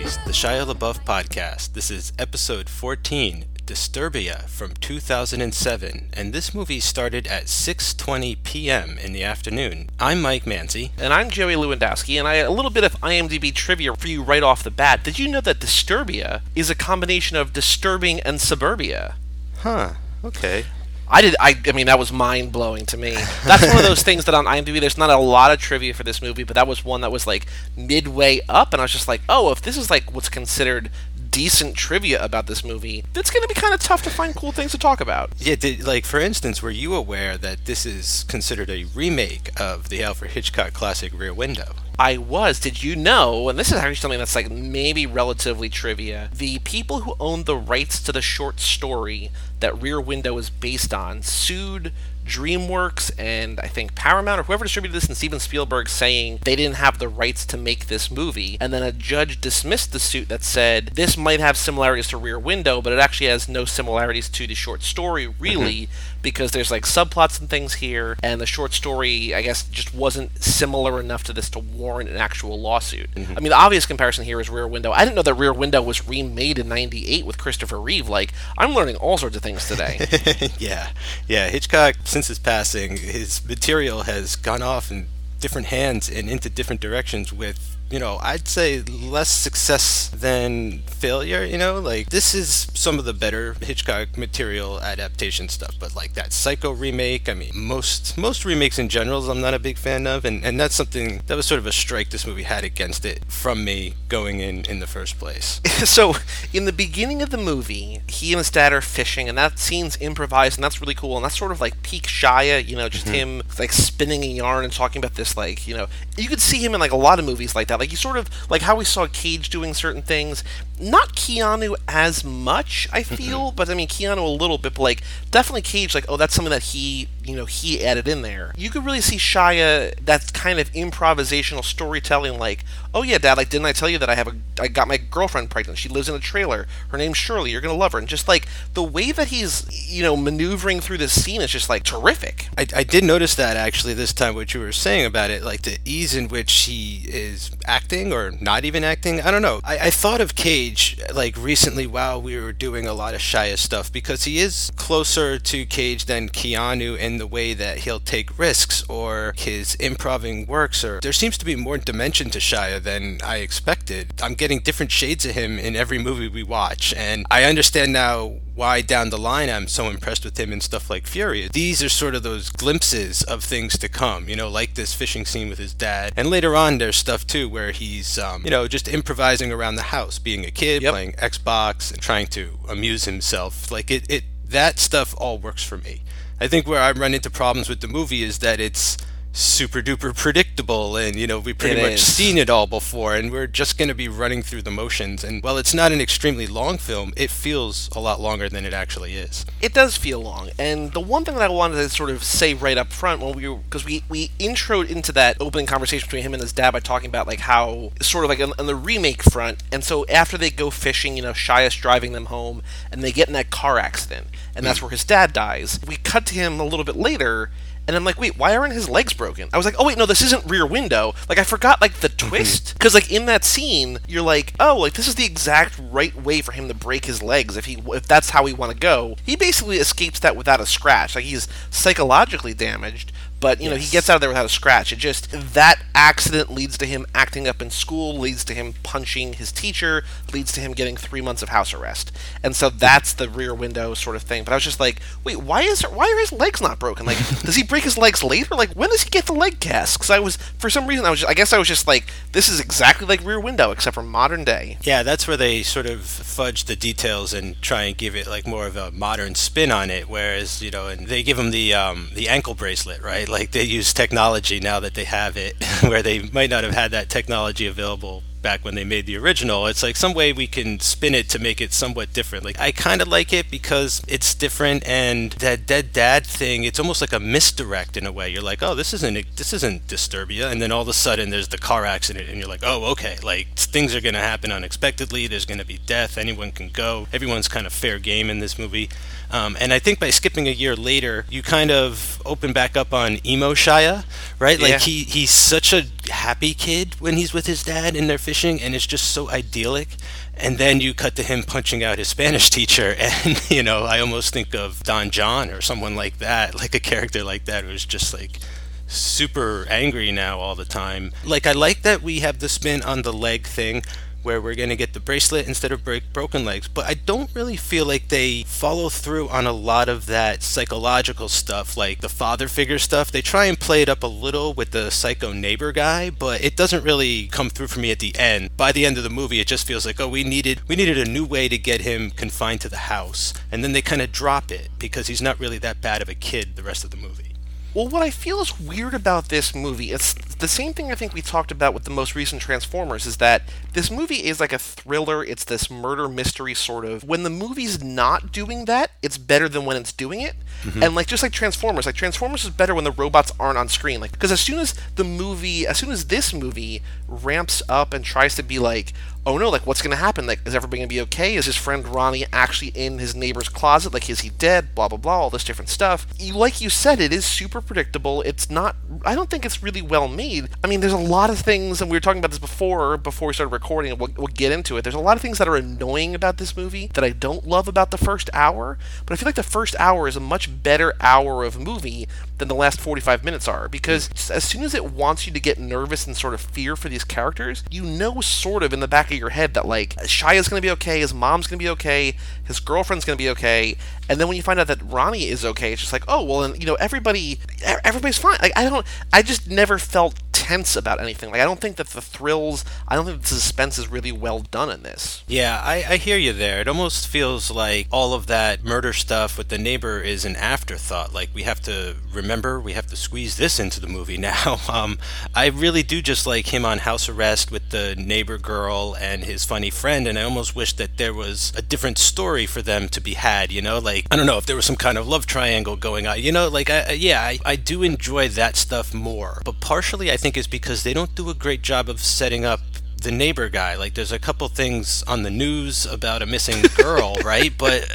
is the Shia LaBeouf podcast. This is episode 14, Disturbia from 2007, and this movie started at 6:20 p.m. in the afternoon. I'm Mike Manzi. And I'm Joey Lewandowski, and a little bit of IMDb trivia for you right off the bat. Did you know that Disturbia is a combination of disturbing and suburbia? Huh, okay. I mean, that was mind-blowing to me. That's one of those things that on IMDb, there's not a lot of trivia for this movie, but that was one that was, like, midway up, and I was just like, oh, if this is, like, what's considered decent trivia about this movie, it's going to be kind of tough to find cool things to talk about. Yeah, for instance, were you aware that this is considered a remake of the Alfred Hitchcock classic Rear Window? I was. Did you know, and this is actually something that's like maybe relatively trivia, the people who owned the rights to the short story that Rear Window is based on sued DreamWorks and I think Paramount or whoever distributed this and Steven Spielberg saying they didn't have the rights to make this movie, and then a judge dismissed the suit that said this might have similarities to Rear Window, but it actually has no similarities to the short story really, because there's like subplots and things here, and the short story I guess just wasn't similar enough to this to warrant an actual lawsuit. I mean, the obvious comparison here is Rear Window. I didn't know that Rear Window was remade in '98 with Christopher Reeve. Like, I'm learning all sorts of things today. Yeah, Hitchcock, since his passing, his material has gone off in different hands and into different directions with, I'd say less success than failure, like this is some of the better Hitchcock material adaptation stuff, but like that Psycho remake, I mean, most remakes in general I'm not a big fan of, and that's something that was sort of a strike this movie had against it from me going in the first place. So, in the beginning of the movie, he and his dad are fishing, and that scene's improvised, and that's really cool, and that's sort of like peak Shia, just him like spinning a yarn and talking about this, like, you could see him in like a lot of movies like that. Like, you sort of, like how we saw Cage doing certain things. Not Keanu as much, I feel, but I mean, Keanu a little bit, but like, definitely Cage, like, oh, that's something that he added in there. You could really see Shia, that kind of improvisational storytelling, like, oh yeah, Dad, like, didn't I tell you that I got my girlfriend pregnant? She lives in a trailer. Her name's Shirley. You're gonna love her. And just like the way that he's, maneuvering through this scene is just like terrific. I did notice that actually this time, what you were saying about it, like the ease in which he is acting or not even acting. I don't know. I thought of Cage like recently while we were doing a lot of Shia stuff, because he is closer to Cage than Keanu in the way that he'll take risks or his improving works, or there seems to be more dimension to Shia than I expected. I'm getting different shades of him in every movie we watch, and I understand now why down the line I'm so impressed with him in stuff like Fury. These are sort of those glimpses of things to come, like this fishing scene with his dad. And later on there's stuff too where he's, just improvising around the house, being a kid, playing Xbox and trying to amuse himself. Like that stuff all works for me. I think where I run into problems with the movie is that it's super duper predictable, and we pretty much seen it all before, and we're just going to be running through the motions. And while it's not an extremely long film, it feels a lot longer than it actually is. It does feel long, and the one thing that I wanted to sort of say right up front, because we introed into that opening conversation between him and his dad by talking about like how sort of like on the remake front, and so after they go fishing, Shia's driving them home and they get in that car accident, and that's where his dad dies. We cut to him a little bit later, and I'm like, wait, why aren't his legs broken? I was like, oh wait, no, this isn't Rear Window. Like, I forgot, like, the twist. Because, like, in that scene, you're like, oh, like, this is the exact right way for him to break his legs if that's how we want to go. He basically escapes that without a scratch. Like, he's psychologically damaged, but, he gets out of there without a scratch. It just, that accident leads to him acting up in school, leads to him punching his teacher, leads to him getting 3 months of house arrest. And so that's the Rear Window sort of thing. But I was just like, wait, why are his legs not broken? Like, does he break his legs later? Like, when does he get the leg cast? Because for some reason, I guess I was just like, this is exactly like Rear Window, except for modern day. Yeah, that's where they sort of fudge the details and try and give it like more of a modern spin on it. Whereas, and they give him the ankle bracelet, right? Like they use technology now that they have it, where they might not have had that technology available back when they made the original. It's like some way we can spin it to make it somewhat different. Like, I kind of like it because it's different, and that dead dad thing, it's almost like a misdirect in a way. You're like, oh, this isn't Disturbia, and then all of a sudden there's the car accident, and you're like, oh, okay, like things are going to happen unexpectedly, there's going to be death, anyone can go, everyone's kind of fair game in this movie. And I think by skipping a year later, you kind of open back up on emo Shia, right? Like, he's such a happy kid when he's with his dad and they're fishing, and it's just so idyllic. And then you cut to him punching out his Spanish teacher, and I almost think of Don John or someone like that, like a character like that who's just like super angry now all the time. Like, I like that we have the spin on the leg thing where we're going to get the bracelet instead of broken legs, but I don't really feel like they follow through on a lot of that psychological stuff, like the father figure stuff. They try and play it up a little with the psycho neighbor guy, but it doesn't really come through for me at the end. By the end of the movie, it just feels like, oh, we needed a new way to get him confined to the house, and then they kind of drop it because he's not really that bad of a kid the rest of the movie. Well, what I feel is weird about this movie, it's the same thing I think we talked about with the most recent Transformers, is that this movie is like a thriller, it's this murder mystery sort of. When the movie's not doing that, it's better than when it's doing it. Mm-hmm. And just like Transformers is better when the robots aren't on screen. Like, because as soon as this movie ramps up and tries to be like, oh no, like what's going to happen? Like, is everybody going to be okay? Is his friend Ronnie actually in his neighbor's closet? Like, is he dead? Blah, blah, blah, all this different stuff. Like you said, it is super predictable. I don't think it's really well made. I mean, there's a lot of things, and we were talking about this before we started recording, and we'll get into it. There's a lot of things that are annoying about this movie that I don't love about the first hour, but I feel like the first hour is a much better hour of movie than the last 45 minutes are, because as soon as it wants you to get nervous and sort of fear for these characters, sort of in the back of your head that like Shia's going to be okay, his mom's going to be okay, his girlfriend's going to be okay, and then when you find out that Ronnie is okay, it's just like, oh well, and everybody's fine. Like I just never felt tense about anything. Like, I don't think that the suspense is really well done in this. Yeah, I hear you there. It almost feels like all of that murder stuff with the neighbor is an afterthought. Like, we have to squeeze this into the movie now. I really do just like him on house arrest with the neighbor girl and his funny friend, and I almost wish that there was a different story for them to be had, like, I don't know, if there was some kind of love triangle going on, like, I do enjoy that stuff more, but partially I think it's because they don't do a great job of setting up the neighbor guy. Like, there's a couple things on the news about a missing girl, right?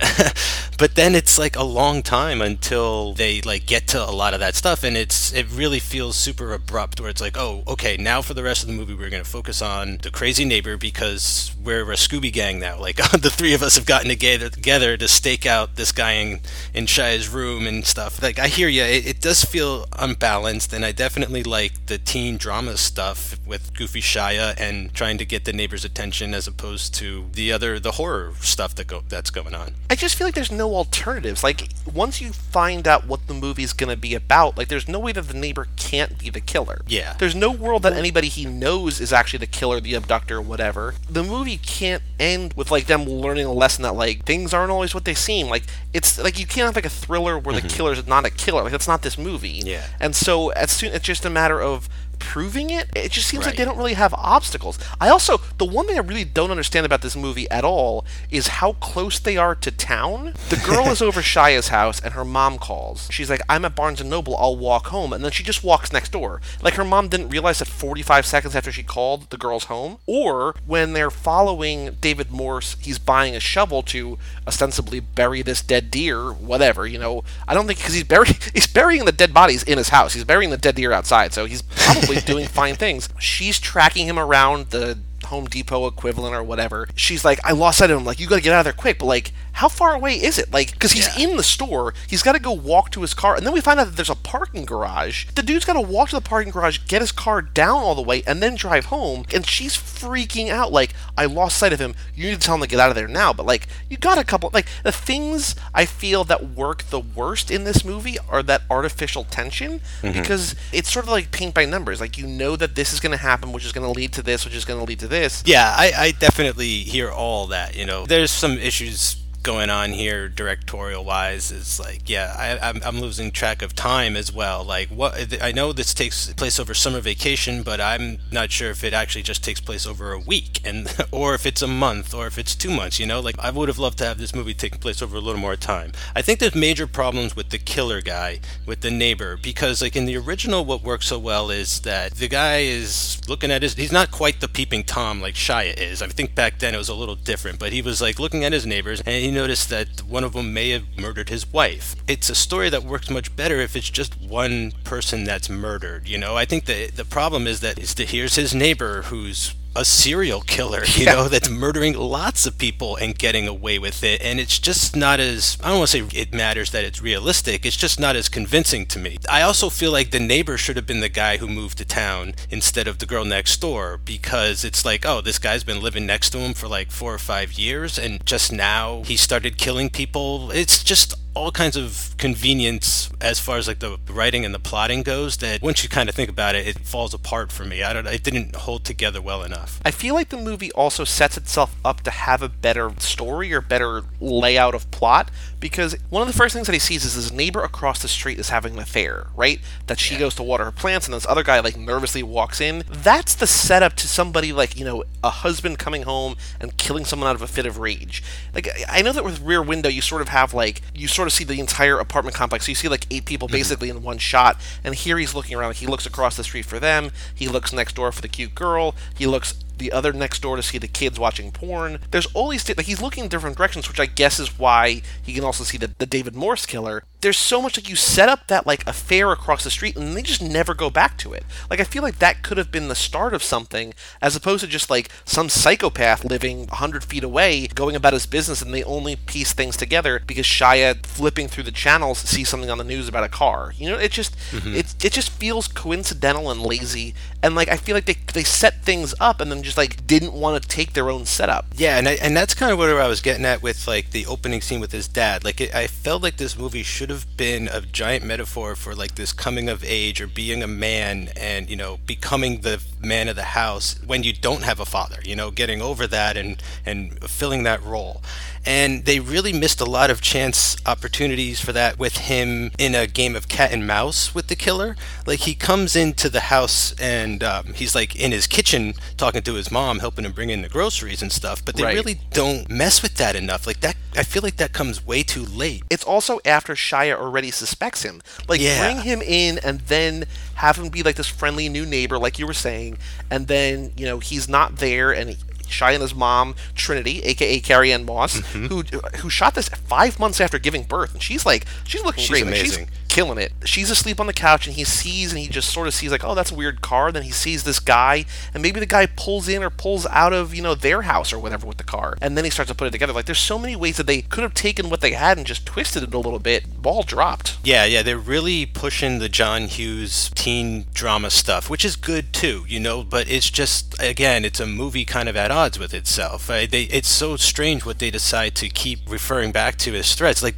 But then it's like a long time until they like get to a lot of that stuff, and it really feels super abrupt, where it's like, oh, okay, now for the rest of the movie we're going to focus on the crazy neighbor because we're a Scooby gang now. Like, the three of us have gotten together to stake out this guy in Shia's room and stuff. Like, I hear you. It does feel unbalanced, and I definitely like the teen drama stuff with Goofy Shia and trying to get the neighbor's attention as opposed to the horror stuff that's going on. I just feel like there's no alternatives. Like, once you find out what the movie's going to be about, like, there's no way that the neighbor can't be the killer. Yeah. There's no world that anybody he knows is actually the killer, the abductor, whatever. The movie can't end with, like, them learning a lesson that, like, things aren't always what they seem. Like, it's, like, you can't have, like, a thriller where the killer's not a killer. Like, that's not this movie. Yeah. And so, it's just a matter of proving it. It just seems like they don't really have obstacles. The one thing I really don't understand about this movie at all is how close they are to town. The girl is over Shia's house and her mom calls. She's like, I'm at Barnes & Noble, I'll walk home. And then she just walks next door. Like, her mom didn't realize that 45 seconds after she called, the girl's home. Or when they're following David Morse, he's buying a shovel to ostensibly bury this dead deer, whatever, I don't think, because he's burying the dead bodies in his house. He's burying the dead deer outside, so he's probably doing fine things. She's tracking him around the Home Depot equivalent or whatever. She's like, I lost sight of him. Like, you gotta get out of there quick. But, like, how far away is it? Like, because he's in the store, he's got to go walk to his car, and then we find out that there's a parking garage. The dude's got to walk to the parking garage, get his car down all the way, and then drive home, and she's freaking out, like, I lost sight of him, you need to tell him to get out of there now. But, like, you got a couple, like, the things I feel that work the worst in this movie are that artificial tension, because it's sort of like paint by numbers. Like, you know that this is going to happen, which is going to lead to this, which is going to lead to this. Yeah, I definitely hear all that, There's some issues going on here directorial wise. Is like, I'm losing track of time as well. Like, what I know this takes place over summer vacation, but I'm not sure if it actually just takes place over a week, and or if it's a month, or if it's 2 months. Like, I would have loved to have this movie taking place over a little more time. I think there's major problems with the killer guy, with the neighbor, because like in the original, what works so well is that the guy is looking at he's not quite the peeping Tom like Shia is. I think back then it was a little different, but he was like looking at his neighbors, and he noticed that one of them may have murdered his wife. It's a story that works much better if it's just one person that's murdered. I think the problem is that here's his neighbor who's a serial killer, you know, that's murdering lots of people and getting away with it. And it's just not as, I don't want to say it matters that it's realistic, it's just not as convincing to me. I also feel like the neighbor should have been the guy who moved to town instead of the girl next door, because it's like, oh, this guy's been living next to him for like 4 or 5 years, and just now he started killing people. It's just all kinds of convenience as far as like the writing and the plotting goes, that once you kind of think about it, it falls apart for me. It didn't hold together well enough. I feel like the movie also sets itself up to have a better story or better layout of plot, because one of the first things that he sees is his neighbor across the street is having an affair, right? That she goes to water her plants, and this other guy like nervously walks in. That's the setup to somebody like, you know, a husband coming home and killing someone out of a fit of rage. Like, I know that with Rear Window you sort of have like, you sort of see the entire apartment complex. So you see like 8 people basically in one shot, and here he's looking around. He looks across the street for them, he looks next door for the cute girl, he looks the other next door to see the kids watching porn. There's all these like, he's looking in different directions, which I guess is why he can also see the David Morse killer. There's so much like you set up that like affair across the street and they just never go back to it. Like, I feel like that could have been the start of something, as opposed to just like some psychopath living 100 feet away going about his business, and they only piece things together because Shia flipping through the channels sees something on the news about a car. You know, it just it just feels coincidental and lazy, and like I feel like they set things up and then just like didn't want to take their own setup. Yeah, and that's kind of what I was getting at with like the opening scene with his dad. Like, I felt like this movie should have been a giant metaphor for like this coming of age or being a man, and you know, becoming the man of the house when you don't have a father, you know, getting over that and filling that role. And they really missed a lot of chance opportunities for that with him in a game of cat and mouse with the killer. Like, he comes into the house and he's like in his kitchen talking to his mom, helping him bring in the groceries and stuff, but they really don't mess with that enough. Like, that, I feel like that comes way too late. It's also after Shia already suspects him. Like, bring him in and then have him be like this friendly new neighbor, like you were saying, and then, you know, he's not there, and Shia and his mom, Trinity, aka Carrie Ann Moss, who shot this 5 months after giving birth, and she's looking great. Amazing. She's killing it. She's asleep on the couch, and he just sort of sees like, oh, that's a weird car. Then he sees this guy, and maybe the guy pulls in or pulls out of, you know, their house or whatever with the car, and then he starts to put it together. Like, there's so many ways that they could have taken what they had and just twisted it a little bit. Ball dropped. Yeah, they're really pushing the John Hughes teen drama stuff, which is good too, you know, but it's just, again, it's a movie kind of at odds with itself. It's so strange what they decide to keep referring back to as threats. Like,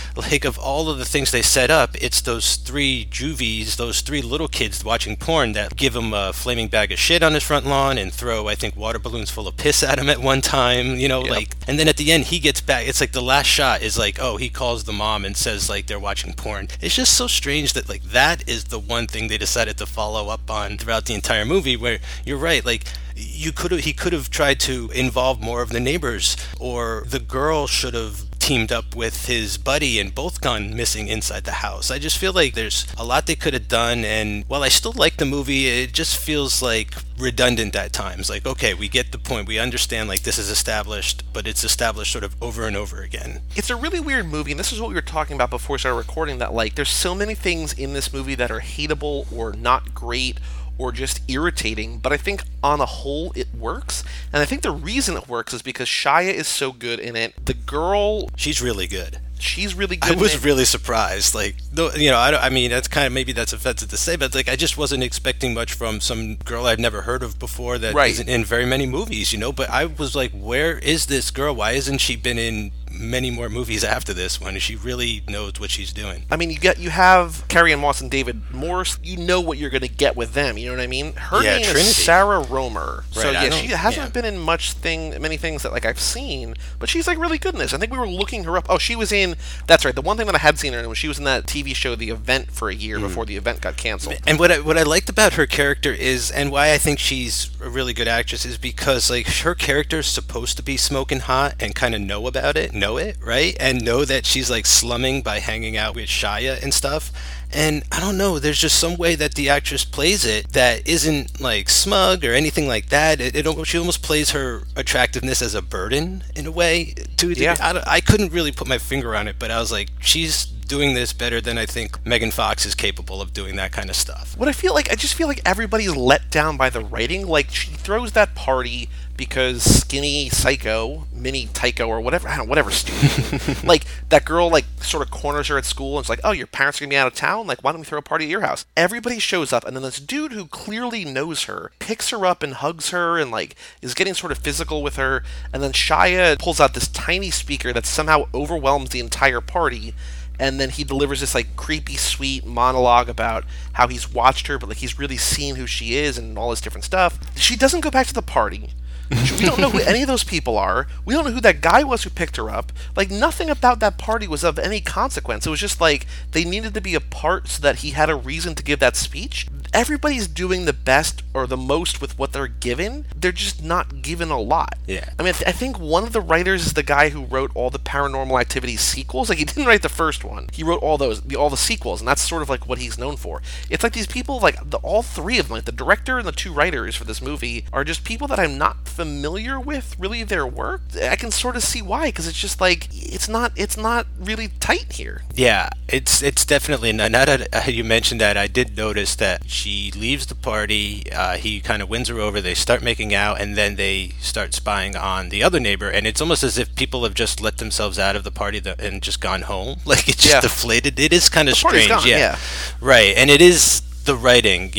of all of the things they set up, it's those 3 juvies, those 3 little kids watching porn that give him a flaming bag of shit on his front lawn and throw, I think, water balloons full of piss at him at one time, you know, like, and then at the end he gets back. It's like the last shot is like, oh, he calls the mom and says like they're watching porn. It's just so strange that like that is the one thing they decided to follow up on throughout the entire movie, where you're right, like, he could have tried to involve more of the neighbors, or the girl should have teamed up with his buddy and both gone missing inside the house. I just feel like there's a lot they could have done, and while I still like the movie, it just feels like redundant at times. Like, okay, we get the point, we understand, like, this is established, but it's established sort of over and over again. It's a really weird movie, and this is what we were talking about before we started recording, that like there's so many things in this movie that are hateable or not great or just irritating, but I think on a whole it works. And I think the reason it works is because Shia is so good in it. The girl, she's really good. She's really good. I was really surprised. Like, you know, I mean, that's kind of, maybe that's offensive to say, but like, I just wasn't expecting much from some girl I've never heard of before that isn't in very many movies, you know. But I was like, where is this girl? Why hasn't she been in many more movies after this one? She really knows what she's doing. I mean, you have Carrie Ann Moss and David Morse. You know what you're going to get with them. You know what I mean? Her name Trinity. is Sarah Romer. Right, So yeah, she hasn't been in many things that like I've seen, but she's like really good in this. I think we were looking her up. Oh, she was in. That's right. The one thing that I had seen her in was she was in that TV show The Event for a year before The Event got canceled. And what I liked about her character is, and why I think she's a really good actress, is because like her character is supposed to be smoking hot and kind of know about it, know it, right? And know that she's like slumming by hanging out with Shia and stuff. And I don't know, there's just some way that the actress plays it that isn't like smug or anything like that. She almost plays her attractiveness as a burden in a way. Yeah. I couldn't really put my finger on it, but I was like, she's doing this better than I think Megan Fox is capable of doing that kind of stuff. What I just feel like everybody's let down by the writing. Like, she throws that party because skinny psycho, mini Tycho or whatever, I don't know, whatever stupid. Like, that girl, like, sort of corners her at school and it's like, oh, your parents are going to be out of town? Like, why don't we throw a party at your house? Everybody shows up, and then this dude who clearly knows her picks her up and hugs her and, like, is getting sort of physical with her, and then Shia pulls out this tiny speaker that somehow overwhelms the entire party, and then he delivers this like creepy sweet monologue about how he's watched her, but like he's really seen who she is and all this different stuff. She doesn't go back to the party. We don't know who any of those people are. We don't know who that guy was who picked her up. Like, nothing about that party was of any consequence. It was just like they needed to be apart so that he had a reason to give that speech. Everybody's doing the best or the most with what they're given. They're just not given a lot. Yeah. I mean, I think one of the writers is the guy who wrote all the Paranormal Activity sequels. Like, he didn't write the first one. He wrote all the sequels, and that's sort of like what he's known for. It's like these people, like all three of them, like the director and the two writers for this movie, are just people that I'm not familiar with really their work. I can sort of see why, because it's just like it's not really tight here. Yeah, it's definitely not. Now that you mentioned that, I did notice that she leaves the party. He kind of wins her over. They start making out, and then they start spying on the other neighbor. And it's almost as if people have just let themselves out of the party and just gone home. Like, it's just deflated. It is kind of strange. Gone, yeah, right. And it is the writing.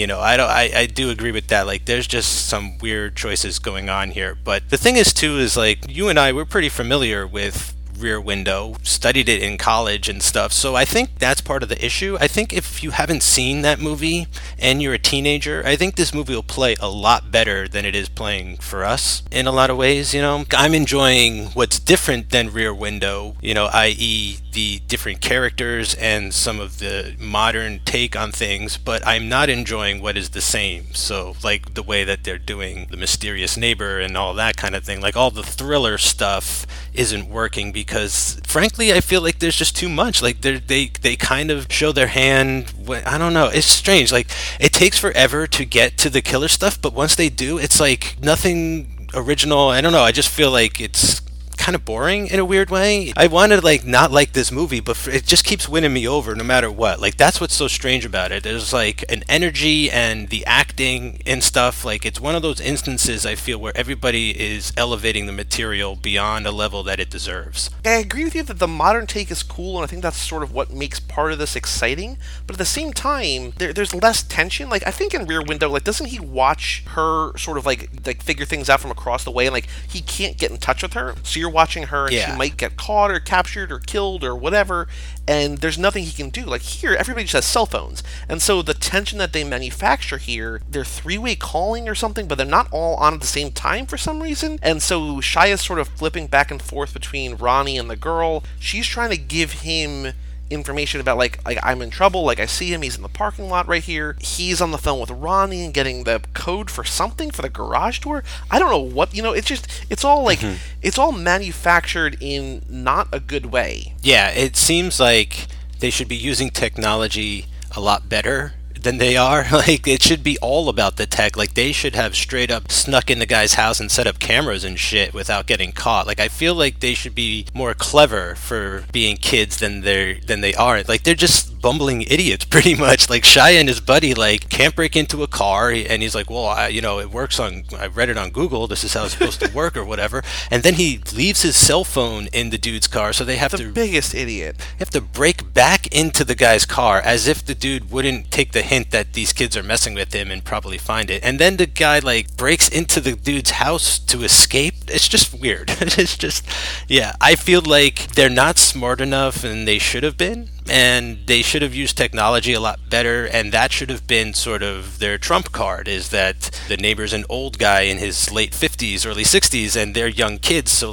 I do agree with that. Like, there's just some weird choices going on here. But the thing is, too, is like you and I, we're pretty familiar with Rear Window, studied it in college and stuff, so I think that's part of the issue. I think if you haven't seen that movie and you're a teenager, I think this movie will play a lot better than it is playing for us in a lot of ways. I'm enjoying what's different than Rear Window, i.e. the different characters and some of the modern take on things, but I'm not enjoying what is the same. So, like, the way that they're doing the mysterious neighbor and all that kind of thing, like all the thriller stuff isn't working because, frankly, I feel like there's just too much. Like, they kind of show their hand. I don't know. It's strange. Like, it takes forever to get to the killer stuff, but once they do, it's like nothing original. I don't know. I just feel like it's kind of boring in a weird way. I want to like not like this movie, but it just keeps winning me over no matter what. Like, that's what's so strange about it. There's like an energy and the acting and stuff. Like, it's one of those instances I feel where everybody is elevating the material beyond a level that it deserves. I agree with you that the modern take is cool, and I think that's sort of what makes part of this exciting. But at the same time, there's less tension. Like, I think in Rear Window, like, doesn't he watch her sort of like figure things out from across the way, and like he can't get in touch with her, so you're watching her and she might get caught or captured or killed or whatever, and there's nothing he can do. Like, here, everybody just has cell phones, and so the tension that they manufacture here, they're three-way calling or something, but they're not all on at the same time for some reason, and so Shia's sort of flipping back and forth between Ronnie and the girl. She's trying to give him information about like I'm in trouble, like I see him, he's in the parking lot right here. He's on the phone with Ronnie and getting the code for something for the garage door. I don't know what, it's all like it's all manufactured in not a good way. Yeah, it seems like they should be using technology a lot better than they are. Like, it should be all about the tech. Like, they should have straight up snuck in the guy's house and set up cameras and shit without getting caught. Like, I feel like they should be more clever for being kids than they are. Like, they're just bumbling idiots pretty much. Like, Shia and his buddy like can't break into a car, and he's like, well, it works on, I read it on Google, this is how it's supposed to work or whatever, and then he leaves his cell phone in the dude's car, so they have the biggest idiot. They have to break back into the guy's car as if the dude wouldn't take the hint that these kids are messing with him and probably find it, and then the guy like breaks into the dude's house to escape. It's just weird. It's just, yeah, I feel like they're not smart enough, and they should have been, and they should have used technology a lot better, and that should have been sort of their trump card, is that the neighbor's an old guy in his late 50s, early 60s, and they're young kids, so like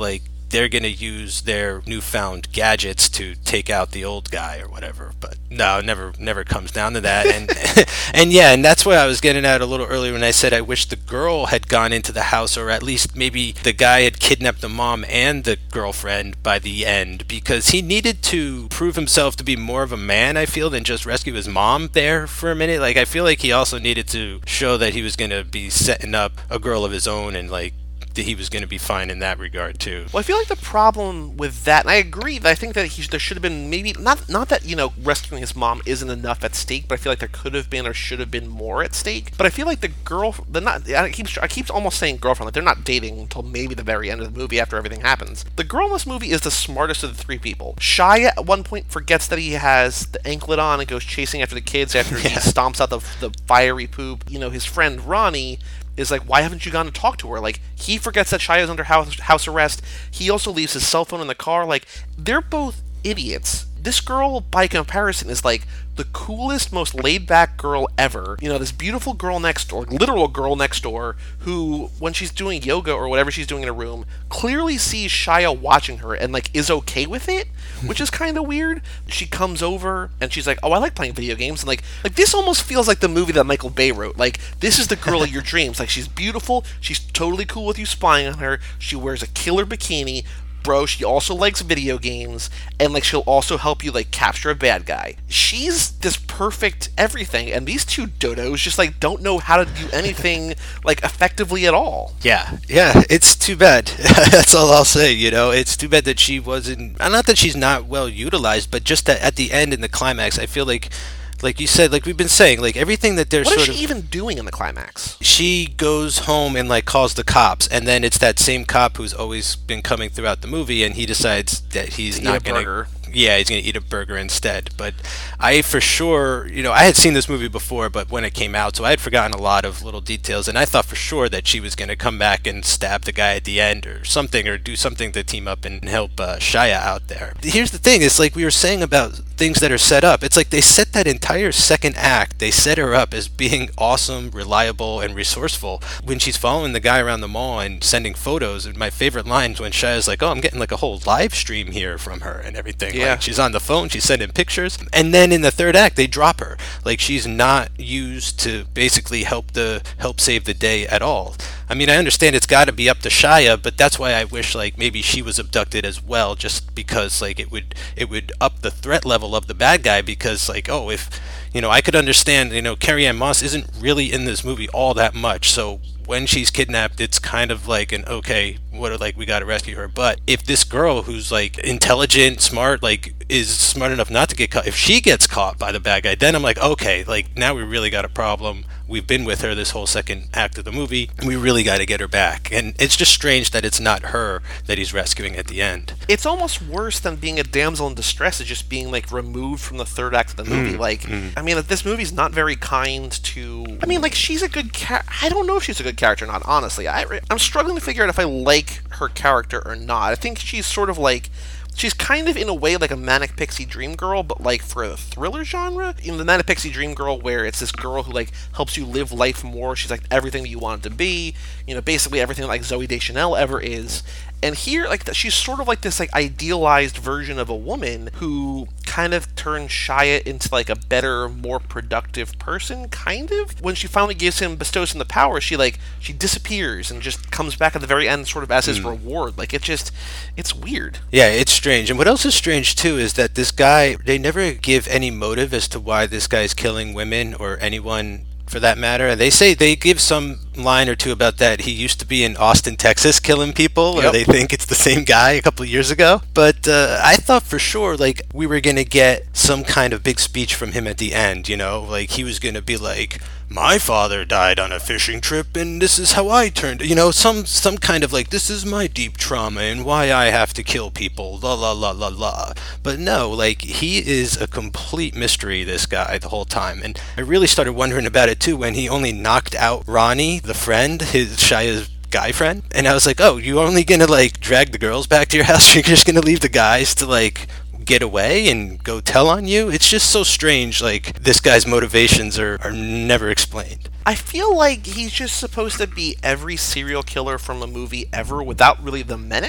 they're going to use their newfound gadgets to take out the old guy or whatever. But no, it never comes down to that. And and yeah, and that's what I was getting at a little earlier when I said I wish the girl had gone into the house, or at least maybe the guy had kidnapped the mom and the girlfriend by the end, because he needed to prove himself to be more of a man, I feel, than just rescue his mom there for a minute. Like, I feel like he also needed to show that he was going to be setting up a girl of his own, and like that he was going to be fine in that regard too. Well, I feel like the problem with that, and I agree, that I think that there should have been maybe not that rescuing his mom isn't enough at stake, but I feel like there could have been or should have been more at stake. But I feel like the girl, I keep almost saying girlfriend, like they're not dating until maybe the very end of the movie after everything happens. The girl in this movie is the smartest of the three people. Shia at one point forgets that he has the anklet on and goes chasing after the kids after he stomps out the fiery poop. His friend Ronnie is like, why haven't you gone to talk to her? Like, he forgets that Shia's under house arrest. He also leaves his cell phone in the car. Like, they're both idiots. This girl, by comparison, is like the coolest, most laid-back girl ever. This beautiful girl next door, literal girl next door, who, when she's doing yoga or whatever she's doing in a room, clearly sees Shia watching her and, like, is okay with it, which is kind of weird. She comes over and she's like, oh, I like playing video games. And, like this almost feels like the movie that Michael Bay wrote. Like, this is the girl of your dreams. Like, she's beautiful. She's totally cool with you spying on her. She wears a killer bikini. Bro, she also likes video games, and like she'll also help you like capture a bad guy. She's this perfect everything, and these two dodos just like don't know how to do anything like effectively at all. Yeah, it's too bad. That's all I'll say. It's too bad that she wasn't. Not that she's not well utilized, but just that at the end in the climax, I feel like you said, like we've been saying, like everything that they're What is she even doing in the climax? She goes home and like calls the cops, and then it's that same cop who's always been coming throughout the movie, and he decides that he's not going to. Yeah, he's going to eat a burger instead. But I for sure, I had seen this movie before, but when it came out, so I had forgotten a lot of little details, and I thought for sure that she was going to come back and stab the guy at the end or something, or do something to team up and help Shia out there. Here's the thing, it's like we were saying about things that are set up. It's like they set that entire second act, they set her up as being awesome, reliable, and resourceful. When she's following the guy around the mall and sending photos, and my favorite lines when Shia's like, oh, I'm getting like a whole live stream here from her and everything. Yeah. Like, she's on the phone, she's sending pictures, and then in the third act they drop her. Like, she's not used to basically help save the day at all. I mean, I understand it's got to be up to Shia, but that's why I wish like maybe she was abducted as well, just because like it would up the threat level of the bad guy, because like, oh, if I could understand, Carrie-Anne Moss isn't really in this movie all that much, so when she's kidnapped, it's kind of like an okay, we got to rescue her. But if this girl who's like intelligent, smart, like is smart enough not to get caught, if she gets caught by the bad guy, then I'm like, okay, like now we really got a problem. We've been with her this whole second act of the movie. We really got to get her back. And it's just strange that it's not her that he's rescuing at the end. It's almost worse than being a damsel in distress. It's just being like removed from the third act of the movie. I mean, this movie's not very kind to. I mean, like she's a good I don't know if she's a good character or not. Honestly, I'm struggling to figure out if I like her character or not. I think she's sort of like. She's kind of, in a way, like a Manic Pixie Dream Girl, but, like, for the thriller genre. The Manic Pixie Dream Girl, where it's this girl who, like, helps you live life more. She's, like, everything that you want it to be. Basically everything like Zooey Deschanel ever is. And here, like, she's sort of like this, like, idealized version of a woman who kind of turns Shia into, like, a better, more productive person, kind of. When she finally bestows him the power, she disappears and just comes back at the very end sort of as his reward. Like, it's weird. Yeah, it's strange. And what else is strange, too, is that this guy, they never give any motive as to why this guy's killing women or anyone for that matter. They give some line or two about that he used to be in Austin, Texas killing people, or they think it's the same guy a couple of years ago. But I thought for sure like we were going to get some kind of big speech from him at the end, like he was going to be like, my father died on a fishing trip and this is how I turned, some kind of like, this is my deep trauma and why I have to kill people, la la la la la. But no, like he is a complete mystery, this guy, the whole time. And I really started wondering about it too when he only knocked out Ronnie, the friend, Shia's guy friend. And I was like, oh, you're only gonna like drag the girls back to your house? You're just gonna leave the guys to like get away and go tell on you? It's just so strange. Like this guy's motivations are never explained. I feel like he's just supposed to be every serial killer from a movie ever without really the menace.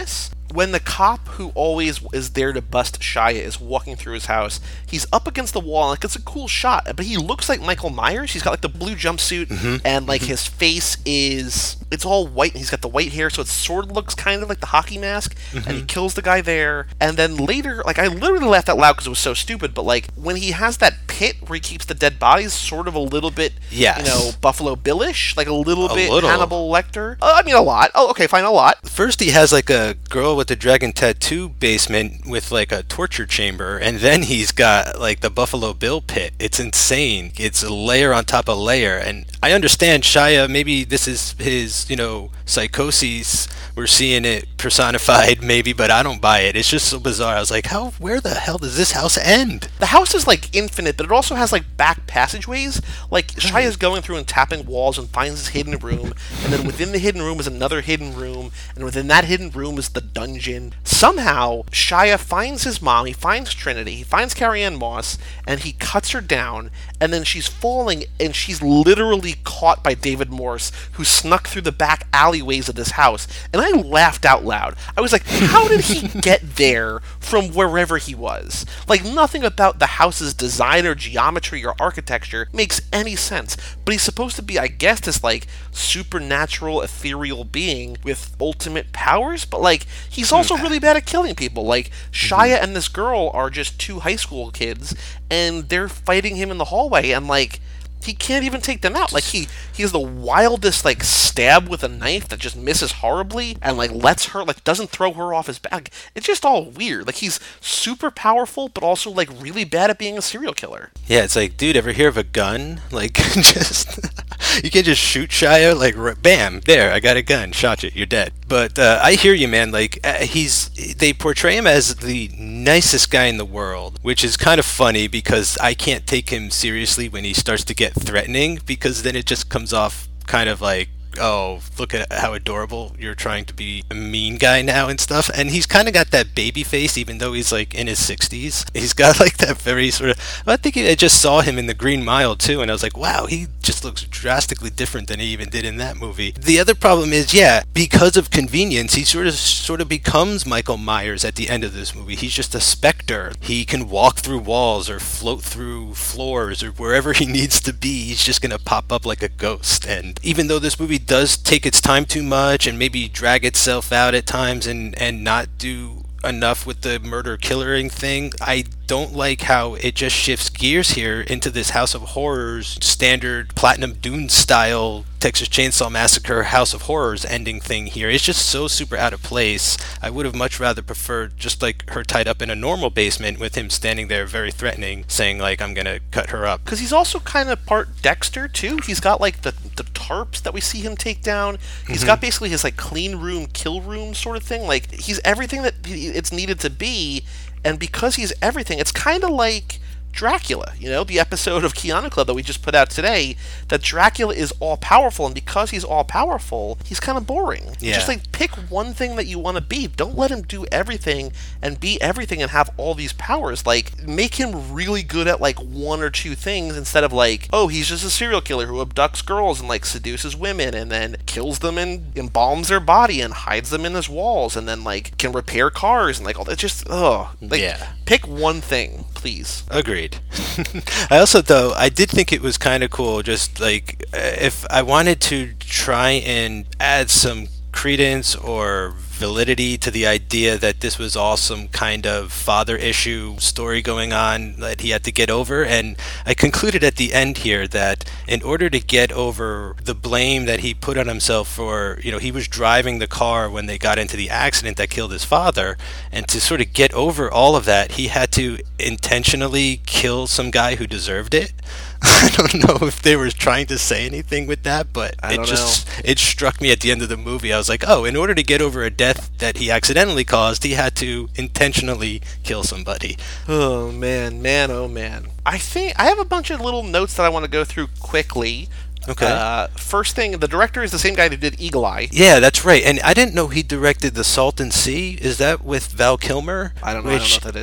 when the cop who always is there to bust Shia is walking through his house, he's up against the wall, and like, it's a cool shot, but he looks like Michael Myers. He's got like the blue jumpsuit, and like his face is, it's all white, and he's got the white hair, so it sort of looks kind of like the hockey mask, and he kills the guy there. And then later, like, I literally laughed out loud because it was so stupid, but like when he has that pit where he keeps the dead bodies, sort of a little bit, Buffalo Bill-ish, like a little bit Hannibal Lecter. I mean, a lot. Oh, okay, fine, a lot. First, he has like a girl with a dragon tattoo basement with like a torture chamber, and then he's got like the Buffalo Bill pit. It's insane. It's a layer on top of layer, and I understand Shia, maybe this is his, psychosis. We're seeing it personified, maybe, but I don't buy it. It's just so bizarre. I was like, where the hell does this house end? The house is like infinite, but it also has like back passageways. Like Shia's going through and tapping walls and finds this hidden room, and then within the hidden room is another hidden room, and within that hidden room is the dungeon. Somehow, Shia finds his mom, he finds Trinity, he finds Carrie-Anne Moss, and he cuts her down, and then she's falling, and she's literally caught by David Morse, who snuck through the back alleyways of this house. And I laughed out loud. I was like, how did he get there from wherever he was? Like, nothing about the house's design or geometry or architecture makes any sense. But he's supposed to be, I guess, this, like, supernatural, ethereal being with ultimate powers, but, like, he's also really bad at killing people. Like, Shia and this girl are just two high school kids, and they're fighting him in the hallway, and, like, he can't even take them out. Like, he has the wildest, like, stab with a knife that just misses horribly and, like, lets her, like, doesn't throw her off his back. It's just all weird. Like, he's super powerful, but also, like, really bad at being a serial killer. Yeah, it's like, dude, ever hear of a gun? Like, just... you can't just shoot Shia, like, bam, there, I got a gun, shot you, you're dead. But I hear you, man. Like, they portray him as the nicest guy in the world, which is kind of funny because I can't take him seriously when he starts to get threatening, because then it just comes off kind of like, oh, look at how adorable, you're trying to be a mean guy now and stuff. And he's kind of got that baby face, even though he's like in his 60s. He's got like that very sort of, I think I just saw him in The Green Mile too, and I was like, wow, he just looks drastically different than he even did in that movie. The other problem is, because of convenience, he sort of becomes Michael Myers at the end of this movie. He's just a specter. He can walk through walls or float through floors or wherever he needs to be. He's just gonna pop up like a ghost. And even though this movie does take its time too much and maybe drag itself out at times and not do enough with the murder killering thing, I don't like how it just shifts gears here into this House of Horrors standard Platinum Dune style Texas Chainsaw Massacre House of Horrors ending thing here. It's just so super out of place. I would have much rather preferred just like her tied up in a normal basement with him standing there very threatening, saying like, I'm gonna cut her up. Because he's also kind of part Dexter too. He's got like the tarps that we see him take down. He's got basically his like clean room, kill room sort of thing. Like, he's everything that it's needed to be. And because he's everything, it's kind of like Dracula, the episode of Keanu Club that we just put out today, that Dracula is all-powerful, and because he's all-powerful, he's kind of boring. Yeah. Just, like, pick one thing that you want to be. Don't let him do everything and be everything and have all these powers. Like, make him really good at, like, one or two things instead of, like, oh, he's just a serial killer who abducts girls and, like, seduces women and then kills them and embalms their body and hides them in his walls and then, like, can repair cars and, like, all that. Just, pick one thing, please. Agreed. I also, though, I did think it was kind of cool, just like if I wanted to try and add some credence or validity to the idea that this was all some kind of father issue story going on that he had to get over. And I concluded at the end here that in order to get over the blame that he put on himself for, he was driving the car when they got into the accident that killed his father, and to sort of get over all of that, he had to intentionally kill some guy who deserved it. I don't know if they were trying to say anything with that, but it struck me at the end of the movie. I was like, oh, in order to get over a death that he accidentally caused, he had to intentionally kill somebody. Oh man. I think I have a bunch of little notes that I want to go through quickly. Okay. First thing, the director is the same guy who did Eagle Eye. Yeah, that's right. And I didn't know he directed The Salton Sea. Is that with Val Kilmer? I don't know what that is.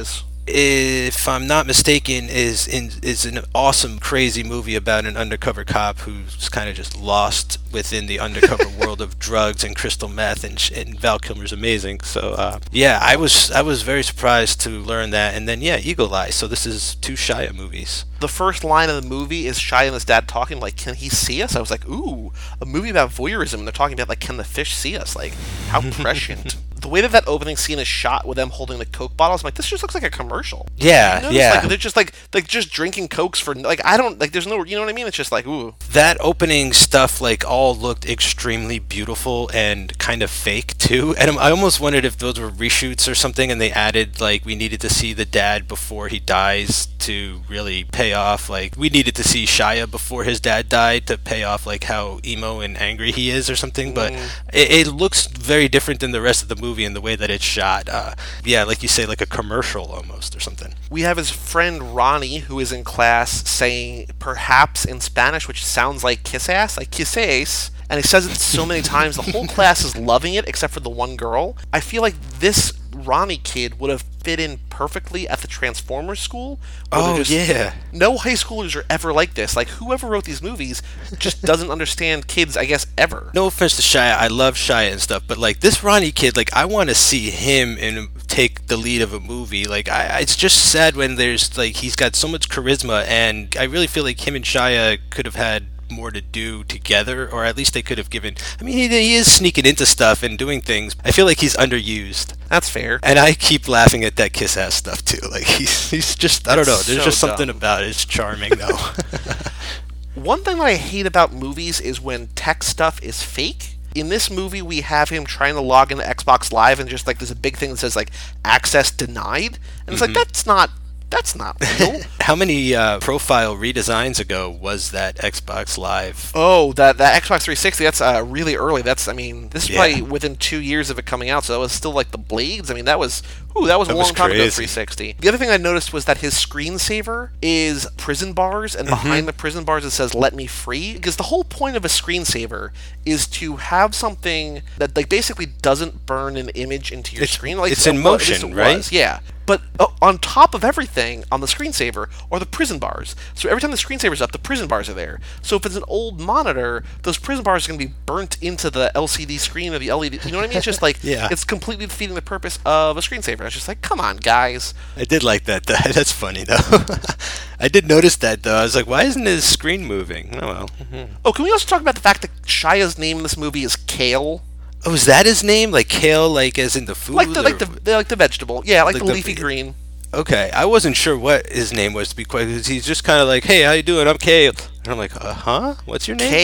if I'm not mistaken, is an awesome, crazy movie about an undercover cop who's kind of just lost within the undercover world of drugs and crystal meth, and Val Kilmer's amazing. So yeah, I was very surprised to learn that, and then yeah, Eagle Eye. So this is two Shia movies. The first line of the movie is Shia and his dad talking, like, can he see us? I was like, ooh, a movie about voyeurism, and they're talking about, like, can the fish see us? Like, how prescient. The way that that opening scene is shot with them holding the Coke bottles, I'm like, this just looks like a commercial. Yeah, yeah. Like, they're just like just drinking Cokes for, like, I don't, like, there's no, you know what I mean? It's just like, ooh. That opening stuff like all looked extremely beautiful and kind of fake too. And I almost wondered if those were reshoots or something, and they added like we needed to see the dad before he dies to really pay off. Like we needed to see Shia before his dad died to pay off like how emo and angry he is or something. But it looks very different than the rest of the movie in the way that it's shot. Yeah, like you say, like a commercial almost or something. We have his friend Ronnie, who is in class, saying perhaps in Spanish, which sounds like kiss ass, like kiss ass. And he says it so many times, the whole class is loving it except for the one girl. I feel like this Ronnie kid would have fit in perfectly at the Transformers school. Oh, yeah. No high schoolers are ever like this. Like, whoever wrote these movies just doesn't understand kids, I guess, ever. No offense to Shia, I love Shia and stuff, but like this Ronnie kid, like I want to see him take the lead of a movie. Like it's just sad when there's like he's got so much charisma, and I really feel like him and Shia could have had more to do together, or at least they could have given. I mean, he is sneaking into stuff and doing things. I feel like he's underused. That's fair. And I keep laughing at that kiss ass stuff too. Like he's just, I don't know. There's so just something dumb. about it. It's charming though. One thing that I hate about movies is when tech stuff is fake. In this movie, we have him trying to log into Xbox Live, and just like there's a big thing that says like access denied, and it's like that's not real. How many profile redesigns ago was that Xbox Live? Oh, that Xbox 360, that's really early. That's, I mean, this is probably within 2 years of it coming out, so that was still like the Blades. I mean, that was a long time ago, 360. The other thing I noticed was that his screensaver is prison bars, and behind the prison bars it says "Let me free," because the whole point of a screensaver is to have something that like basically doesn't burn an image into your screen. Like it's in motion, right? Yeah. But on top of everything on the screensaver are the prison bars. So every time the screensaver's up, the prison bars are there. So if it's an old monitor, those prison bars are going to be burnt into the LCD screen or the LED. You know what I mean? It's just like, it's completely defeating the purpose of a screensaver. It's just like, come on, guys. I did like that. That's funny, though. I did notice that, though. I was like, why isn't his screen moving? Oh, well. Oh, can we also talk about the fact that Shia's name in this movie is Kale? Oh, is that his name? Like kale, like as in the food? Like the vegetable. Yeah, like the leafy green. Okay, I wasn't sure what his name was, to be quite, because he's just kind of like, hey, how you doing? I'm Kale. And I'm like, huh? What's your name?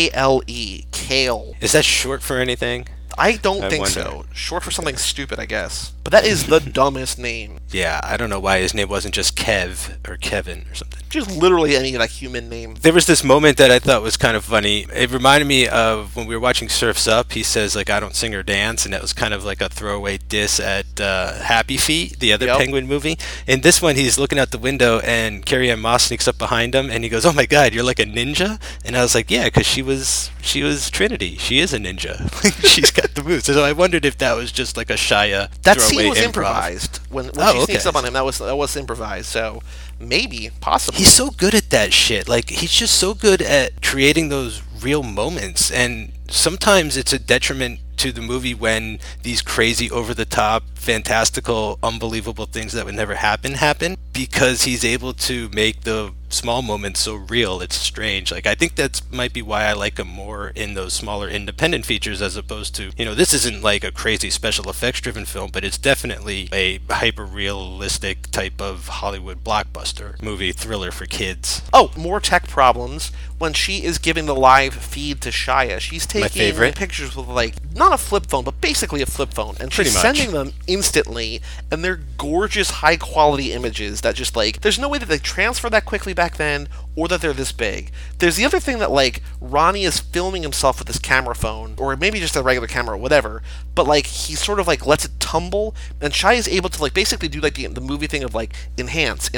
Kale. Kale. Is that short for anything? I don't think so. Short for something stupid, I guess. But that is the dumbest name. Yeah, I don't know why his name wasn't just Kev or Kevin or something. Just literally any like human name. There was this moment that I thought was kind of funny. It reminded me of when we were watching Surf's Up. He says like, I don't sing or dance, and that was kind of like a throwaway diss at Happy Feet, the other Penguin movie. In this one, he's looking out the window, and Carrie-Anne Moss sneaks up behind him, and he goes, oh my god, you're like a ninja? And I was like, yeah, because she was Trinity. She is a ninja. She's got the moves. So I wondered if that was just like a Shia that scene was improvised. When she sneaks up on him, that was improvised. So maybe, possibly. He's so good at that shit. Like he's just so good at creating those real moments, and sometimes it's a detriment to the movie when these crazy, over-the-top, fantastical, unbelievable things that would never happen, because he's able to make the small moments so real. It's strange. Like I think that might be why I like him more in those smaller independent features, as opposed to, this isn't like a crazy special effects driven film, but it's definitely a hyper realistic type of Hollywood blockbuster movie thriller for kids. Oh, more tech problems. When she is giving the live feed to Shia, she's taking pictures with like not a flip phone, but basically a flip phone, and she's sending them instantly, and they're gorgeous, high quality images that just like there's no way that they transfer that quickly back then, or that they're this big. There's the other thing that, like, Ronnie is filming himself with this camera phone, or maybe just a regular camera or whatever, but, like, he sort of, like, lets it tumble, and Shia is able to, like, basically do, like, the movie thing of, like, enhance.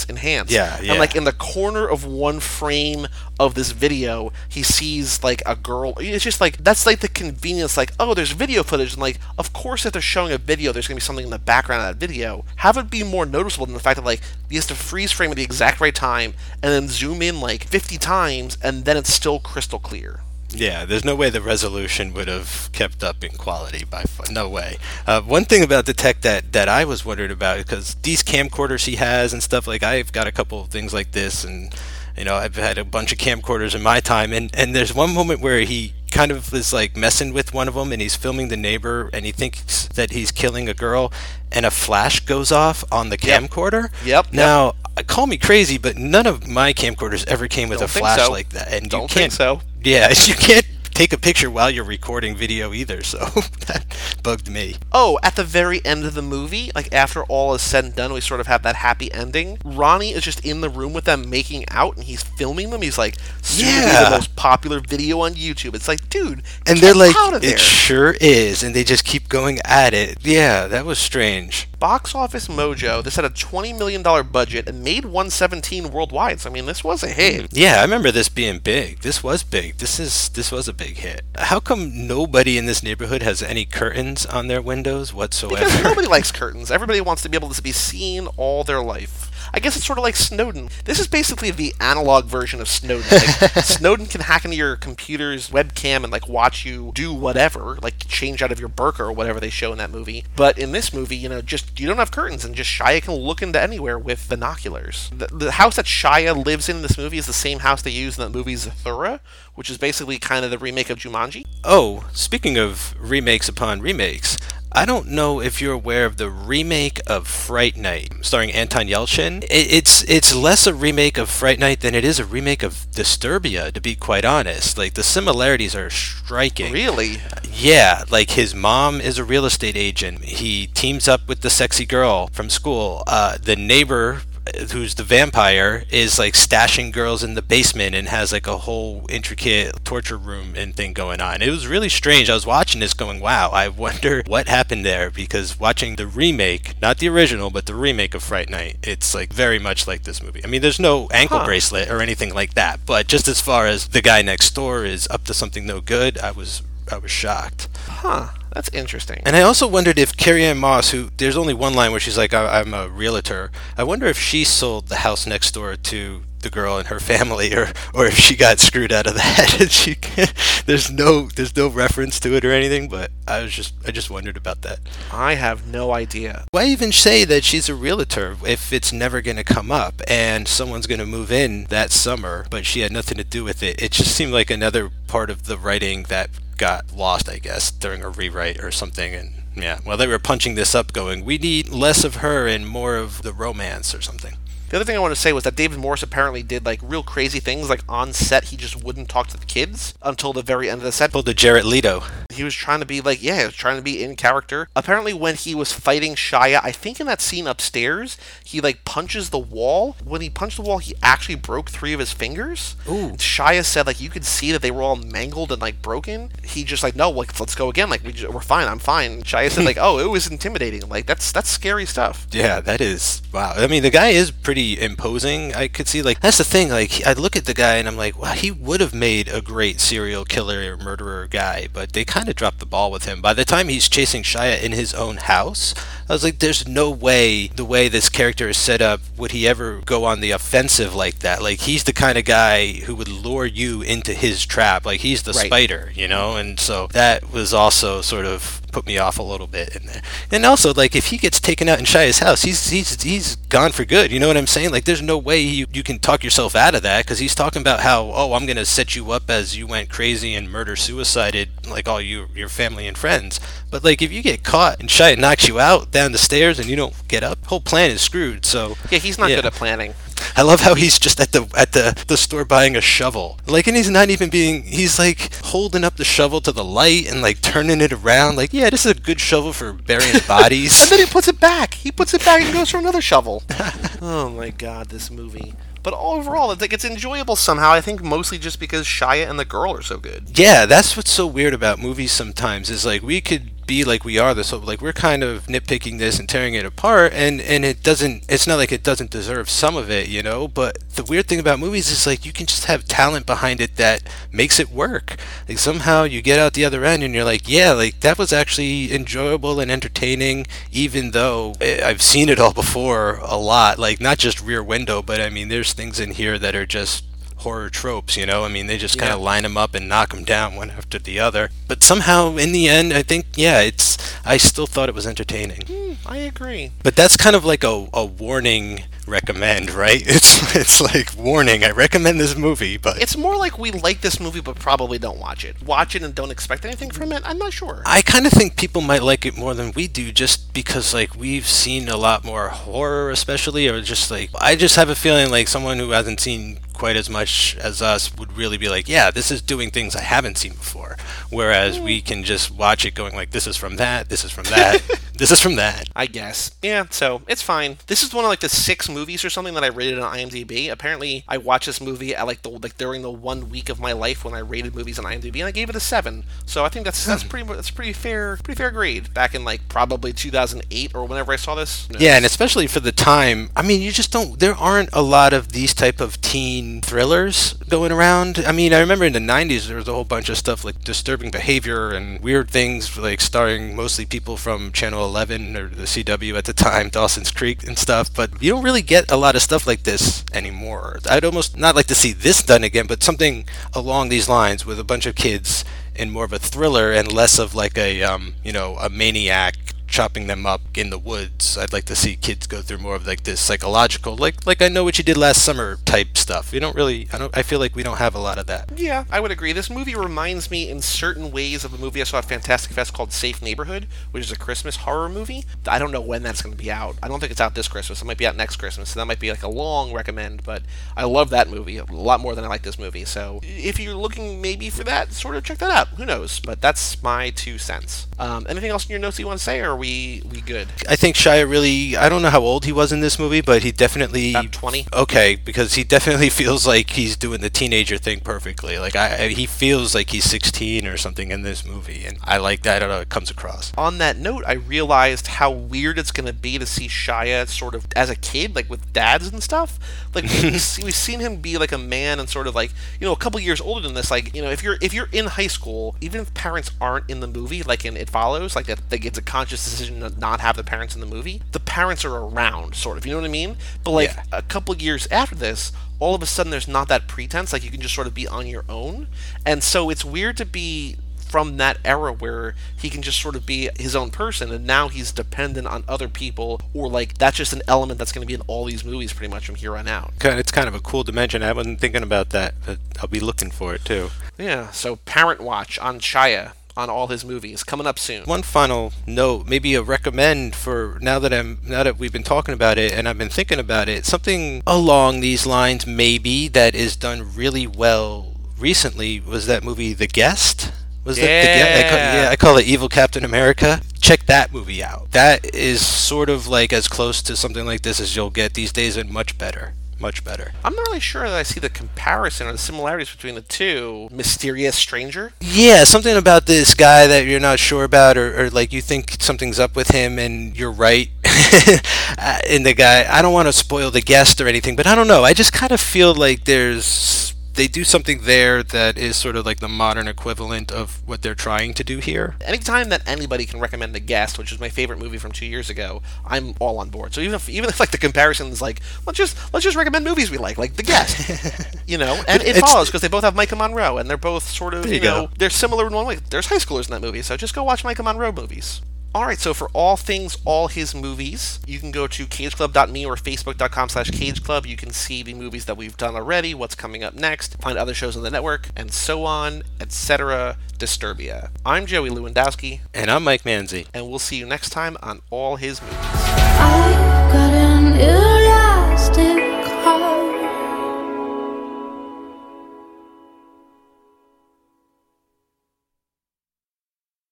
Yeah. And, like, in the corner of one frame of this video, he sees, like, a girl. It's just, like, that's, like, the convenience, like, oh, there's video footage, and, like, of course if they're showing a video, there's going to be something in the background of that video. Have it be more noticeable than the fact that, like, he has to freeze frame at the exact right time, and then zoom in, like, 50 times, and then it's still crystal clear. Yeah, there's no way the resolution would have kept up in quality no way. One thing about the tech that I was wondering about, because these camcorders he has and stuff, like I've got a couple of things like this, and I've had a bunch of camcorders in my time, and there's one moment where he kind of is like messing with one of them, and he's filming the neighbor, and he thinks that he's killing a girl, and a flash goes off on the camcorder. Yep. Now, call me crazy, but none of my camcorders ever came with a flash like that, and Don't think so. Yeah, you can't take a picture while you're recording video either, so that bugged me. Oh, at the very end of the movie, like after all is said and done, we sort of have that happy ending. Ronnie is just in the room with them making out, and he's filming them. He's like, the most popular video on YouTube. It's like, dude, and they're like, out of there. It sure is, and they just keep going at it. Yeah, that was strange. Box Office Mojo, this had a $20 million budget and made $117 worldwide. So, I mean, this was a hit. Yeah, I remember this being big. This was big. This was a big hit. How come nobody in this neighborhood has any curtains on their windows whatsoever? Because nobody likes curtains. Everybody wants to be able to be seen all their life. I guess it's sort of like Snowden. This is basically the analog version of Snowden. Like, Snowden can hack into your computer's webcam and like watch you do whatever, like change out of your burqa or whatever they show in that movie. But in this movie, just you don't have curtains, and just Shia can look into anywhere with binoculars. The house that Shia lives in this movie is the same house they use in that movie Zathura, which is basically kind of the remake of Jumanji. Oh, speaking of remakes upon remakes, I don't know if you're aware of the remake of Fright Night, starring Anton Yelchin. It's less a remake of Fright Night than it is a remake of Disturbia, to be quite honest. Like, the similarities are striking. Really? Yeah, like his mom is a real estate agent. He teams up with the sexy girl from school. The neighbor, who's the vampire, is like stashing girls in the basement and has like a whole intricate torture room and thing going on. It was really strange. I was watching this going, wow, I wonder what happened there, because watching the remake, not the original, but the remake of Fright Night, it's like very much like this movie. I mean, there's no ankle bracelet or anything like that, but just as far as the guy next door is up to something no good, I was shocked. Huh. That's interesting. And I also wondered if Carrie-Anne Moss, who, there's only one line where she's like, I'm a realtor. I wonder if she sold the house next door to the girl and her family, or if she got screwed out of that. There's no reference to it or anything, but I just wondered about that. I have no idea. Why even say that she's a realtor if it's never going to come up and someone's going to move in that summer, but she had nothing to do with it? It just seemed like another part of the writing that got lost, I guess, during a rewrite or something. And yeah, well, they were punching this up going, we need less of her and more of the romance or something. The other thing I want to say was that David Morse apparently did like real crazy things. Like on set, he just wouldn't talk to the kids until the very end of the set. Pulled the Jared Leto. He was trying to be like, he was trying to be in character. Apparently when he was fighting Shia, I think in that scene upstairs, he like punches the wall. When he punched the wall, he actually broke 3 of his fingers. Ooh. Shia said like you could see that they were all mangled and like broken. He just like, no, like let's go again. Like we're fine, I'm fine. Shia said like, oh, it was intimidating. Like that's scary stuff. Yeah, that is, wow. I mean, the guy is pretty imposing. I could see, like, that's the thing, like, I look at the guy and I'm like, wow, he would have made a great serial killer or murderer guy, but they kind of dropped the ball with him. By the time he's chasing Shia in his own house, I was like, there's no way, the way this character is set up, would he ever go on the offensive like that. Like, he's the kind of guy who would lure you into his trap. Like, he's the spider, and so that was also sort of put me off a little bit in there. And also, like, if he gets taken out in Shia's house, he's gone for good. You know what I'm saying? Like, there's no way you can talk yourself out of that, because he's talking about how, oh, I'm gonna set you up as you went crazy and suicided like all your family and friends. But like, if you get caught and Shia knocks you out down the stairs and you don't get up, the whole plan is screwed. So yeah, he's not good at planning. I love how he's just at the store buying a shovel. Like, and he's not even he's like holding up the shovel to the light and like turning it around. Like, yeah, this is a good shovel for burying bodies. And then he puts it back. He puts it back and goes for another shovel. Oh my God, this movie. But overall, it's enjoyable somehow. I think mostly just because Shia and the girl are so good. Yeah, that's what's so weird about movies sometimes is like we could be like we are this, so like we're kind of nitpicking this and tearing it apart, and it's not like it doesn't deserve some of it, you know. But the weird thing about movies is like you can just have talent behind it that makes it work. Like somehow you get out the other end and you're like, yeah, like that was actually enjoyable and entertaining, even though I've seen it all before a lot, like not just Rear Window, but I mean there's things in here that are just horror tropes, you know? I mean, they just kind of line them up and knock them down one after the other. But somehow, in the end, I think, yeah, I still thought it was entertaining. I agree. But that's kind of like a warning recommend, right? It's like, warning, I recommend this movie, but... It's more like we like this movie but probably don't watch it. Watch it and don't expect anything from it? I'm not sure. I kind of think people might like it more than we do just because, like, we've seen a lot more horror, especially, or just, like... I just have a feeling like someone who hasn't seen quite as much as us would really be like, yeah, this is doing things I haven't seen before. Whereas we can just watch it going like, this is from that, this is from that, this is from that. I guess. Yeah, so it's fine. This is one of like the 6 movies or something that I rated on IMDb. Apparently, I watched this movie at like during the 1 week of my life when I rated movies on IMDb, and I gave it a 7. So I think that's pretty fair grade back in like probably 2008 or whenever I saw this. Yeah, and especially for the time. I mean, you just don't. There aren't a lot of these type of teen thrillers going around. I mean, I remember in the 90s there was a whole bunch of stuff like Disturbing Behavior and weird things like starring mostly people from Channel 11 or the CW at the time, Dawson's Creek and stuff, but you don't really get a lot of stuff like this anymore. I'd almost not like to see this done again, but something along these lines with a bunch of kids in more of a thriller and less of like a a maniac chopping them up in the woods. I'd like to see kids go through more of like this psychological, like I Know What You Did Last Summer type stuff. I feel like we don't have a lot of that. Yeah, I would agree. This movie reminds me in certain ways of a movie I saw at Fantastic Fest called Safe Neighborhood, which is a Christmas horror movie. I don't know when that's going to be out. I don't think it's out this Christmas. It might be out next Christmas, so that might be like a long recommend, but I love that movie a lot more than I like this movie. So if you're looking maybe for that, sort of check that out. Who knows? But that's my 2 cents. Anything else in your notes you want to say, or are we good? I think Shia really, I don't know how old he was in this movie, but he definitely... About 20? Okay, because he definitely feels like he's doing the teenager thing perfectly. Like, he feels like he's 16 or something in this movie, and I like that. I don't know, it comes across. On that note, I realized how weird it's going to be to see Shia sort of as a kid, like with dads and stuff. Like, we've seen him be like a man and sort of like, a couple years older than this. Like, if you're in high school, even if parents aren't in the movie, like in It Follows, like that, like it's a conscious decision to not have the parents in the movie, the parents are around, sort of, you know what I mean? But like a couple years after this, all of a sudden there's not that pretense, like you can just sort of be on your own. And so it's weird to be from that era where he can just sort of be his own person, and now he's dependent on other people, or like that's just an element that's going to be in all these movies pretty much from here on out. It's kind of a cool dimension. I wasn't thinking about that, but I'll be looking for it too. Yeah, so Parent Watch on Shia on all his movies coming up soon. One final note, maybe a recommend for now that we've been talking about it and I've been thinking about it, something along these lines maybe that is done really well recently was that movie The Guest. I call it Evil Captain America. Check that movie out. That is sort of like as close to something like this as you'll get these days, and much better. Much better. I'm not really sure that I see the comparison or the similarities between the two. Mysterious Stranger? Yeah, something about this guy that you're not sure about, or like you think something's up with him and you're right. And the guy, I don't want to spoil The Guest or anything, but I don't know. I just kind of feel like they do something there that is sort of like the modern equivalent of what they're trying to do here. Anytime that anybody can recommend The Guest, which is my favorite movie from 2 years ago, I'm all on board. So even if like the comparison is like, let's just recommend movies we like The Guest, and it follows because they both have Micah Monroe, and they're both sort of, they're similar in one way. There's high schoolers in that movie, so just go watch Micah Monroe movies. Alright, so for all things, all his movies, you can go to cageclub.me or facebook.com/cageclub. You can see the movies that we've done already, what's coming up next, find other shows on the network, and so on, etc. Disturbia. I'm Joey Lewandowski. And I'm Mike Manzi. And we'll see you next time on all his movies.